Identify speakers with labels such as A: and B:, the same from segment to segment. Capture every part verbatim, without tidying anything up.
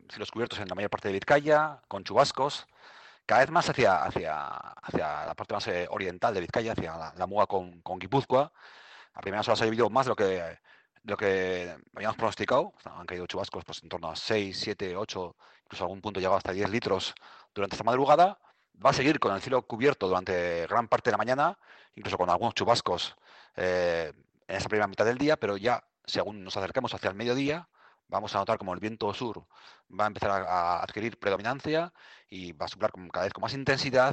A: cielos cubiertos en la mayor parte de Vizcaya, con chubascos, cada vez más hacia, hacia, hacia la parte más eh, oriental de Vizcaya, hacia la, la muga con, con Guipúzcoa. A primeras horas ha llovido más de lo que, de lo que habíamos pronosticado. Han caído chubascos pues, en torno a seis, siete, ocho, incluso a algún punto llegado hasta diez litros durante esta madrugada. Va a seguir con el cielo cubierto durante gran parte de la mañana, incluso con algunos chubascos eh, en esa primera mitad del día, pero ya según nos acerquemos hacia el mediodía, vamos a notar como el viento sur va a empezar a, a adquirir predominancia y va a soplar con, cada vez con más intensidad,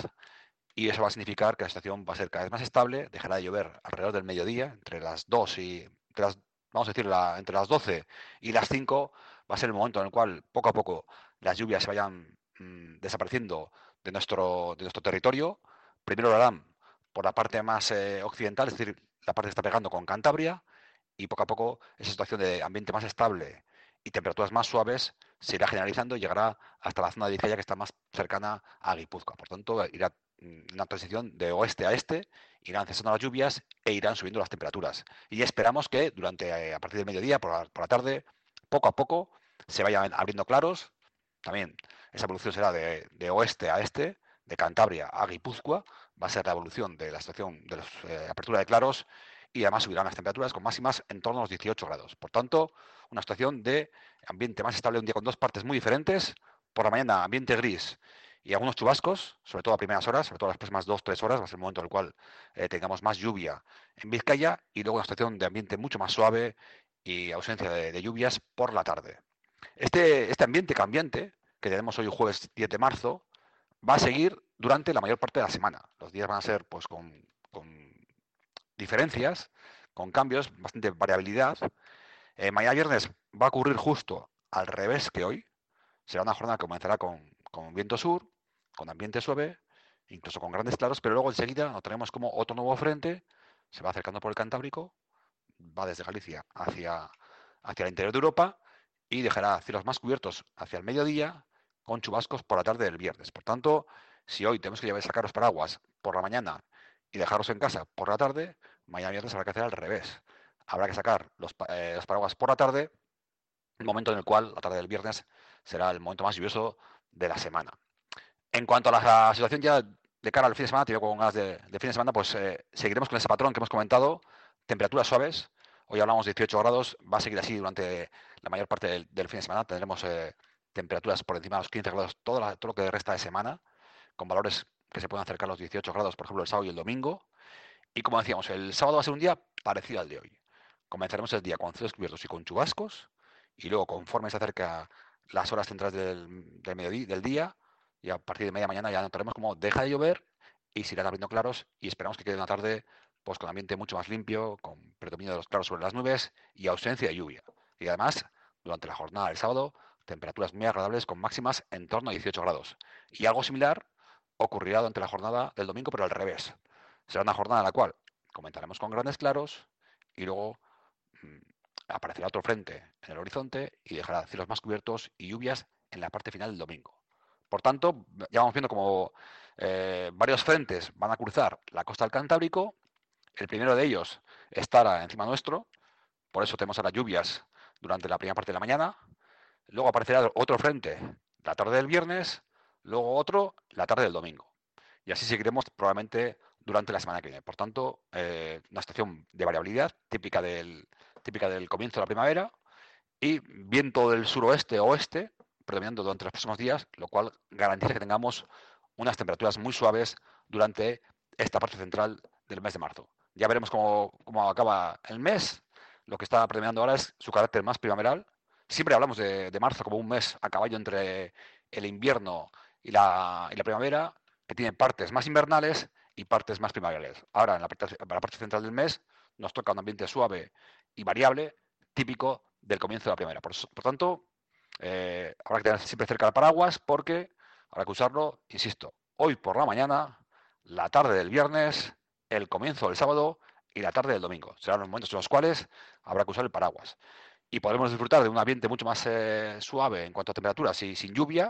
A: y eso va a significar que la situación va a ser cada vez más estable, dejará de llover alrededor del mediodía, entre las dos y, entre las, vamos a decir, la, entre las doce y las cinco, va a ser el momento en el cual poco a poco las lluvias se vayan mmm, desapareciendo de nuestro, de nuestro territorio. Primero lo harán por la parte más eh, occidental, es decir, la parte que está pegando con Cantabria, y poco a poco esa situación de ambiente más estable y temperaturas más suaves se irá generalizando y llegará hasta la zona de Vizcaya, que está más cercana a Guipúzcoa. Por tanto, irá una transición de oeste a este, irán cesando las lluvias e irán subiendo las temperaturas. Y esperamos que durante, eh, a partir del mediodía, por la, por la tarde, poco a poco, se vayan abriendo claros. También esa evolución será de, de oeste a este, de Cantabria a Guipúzcoa. Va a ser la evolución de la situación de la eh, apertura de claros, y además subirán las temperaturas con máximas en torno a los dieciocho grados. Por tanto, una situación de ambiente más estable, un día con dos partes muy diferentes. Por la mañana, ambiente gris y algunos chubascos, sobre todo a primeras horas, sobre todo las próximas dos tres horas, va a ser el momento en el cual eh, tengamos más lluvia en Vizcaya, y luego una situación de ambiente mucho más suave y ausencia de, de lluvias por la tarde. Este, este ambiente cambiante que tenemos hoy, jueves diez de marzo, va a seguir durante la mayor parte de la semana. Los días van a ser pues con, con diferencias, con cambios, bastante variabilidad. Eh, mañana viernes va a ocurrir justo al revés que hoy. Será una jornada que comenzará con, con viento sur, con ambiente suave, incluso con grandes claros, pero luego enseguida notaremos como otro nuevo frente se va acercando por el Cantábrico, va desde Galicia hacia, hacia el interior de Europa, y dejará cielos más cubiertos hacia el mediodía, con chubascos por la tarde del viernes. Por tanto, si hoy tenemos que llevar a sacar los paraguas por la mañana y dejarlos en casa por la tarde, mañana viernes habrá que hacer al revés. Habrá que sacar los, eh, los paraguas por la tarde, el momento en el cual la tarde del viernes será el momento más lluvioso de la semana. En cuanto a la, la situación ya de cara al fin de semana, tío, con ganas de, de fin de semana, pues eh, seguiremos con ese patrón que hemos comentado, temperaturas suaves. Hoy hablamos de dieciocho grados, va a seguir así durante la mayor parte del, del fin de semana. Tendremos eh, temperaturas por encima de los quince grados todo, la, todo lo que resta de semana, con valores que se pueden acercar a los dieciocho grados, por ejemplo, el sábado y el domingo. Y como decíamos, el sábado va a ser un día parecido al de hoy. Comenzaremos el día con cielos cubiertos y con chubascos, y luego, conforme se acerca las horas centrales del, del mediodía, del día, y a partir de media mañana ya notaremos cómo deja de llover y se irán abriendo claros, y esperamos que quede una tarde pues con ambiente mucho más limpio, con predominio de los claros sobre las nubes y ausencia de lluvia. Y además, durante la jornada del sábado, temperaturas muy agradables con máximas en torno a dieciocho grados. Y algo similar ocurrirá durante la jornada del domingo, pero al revés. Será una jornada en la cual comenzaremos con grandes claros, y luego mmm, aparecerá otro frente en el horizonte y dejará cielos más cubiertos y lluvias en la parte final del domingo. Por tanto, ya vamos viendo como eh, varios frentes van a cruzar la costa del Cantábrico. El primero de ellos estará encima nuestro, por eso tenemos ahora lluvias durante la primera parte de la mañana. Luego aparecerá otro frente la tarde del viernes, luego otro la tarde del domingo. Y así seguiremos probablemente durante la semana que viene. Por tanto, eh, una situación de variabilidad típica del, típica del comienzo de la primavera, y viento del suroeste-oeste predominando durante los próximos días, lo cual garantiza que tengamos unas temperaturas muy suaves durante esta parte central del mes de marzo. Ya veremos cómo, cómo acaba el mes. Lo que está predominando ahora es su carácter más primaveral. Siempre hablamos de, de marzo como un mes a caballo entre el invierno y la, y la primavera, que tiene partes más invernales y partes más primaverales. Ahora, en la parte, en la parte central del mes, nos toca un ambiente suave y variable, típico del comienzo de la primavera. Por, por tanto, eh, habrá que tener siempre cerca el paraguas, porque habrá que usarlo, insisto, hoy por la mañana, la tarde del viernes, el comienzo del sábado y la tarde del domingo. Serán los momentos en los cuales habrá que usar el paraguas. Y podremos disfrutar de un ambiente mucho más eh, suave en cuanto a temperaturas y sin lluvia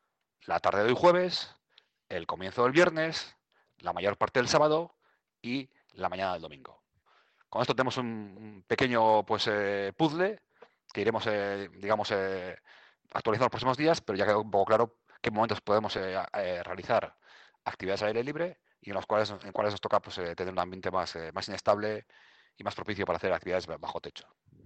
A: la tarde de hoy jueves, el comienzo del viernes, la mayor parte del sábado y la mañana del domingo. Con esto tenemos un pequeño pues, eh, puzzle que iremos, eh, digamos, eh, actualizando los próximos días, pero ya quedó un poco claro qué momentos podemos eh, eh, realizar actividades al aire libre y en los cuales, en cuales nos toca pues, eh, tener un ambiente más, eh, más inestable y más propicio para hacer actividades bajo techo.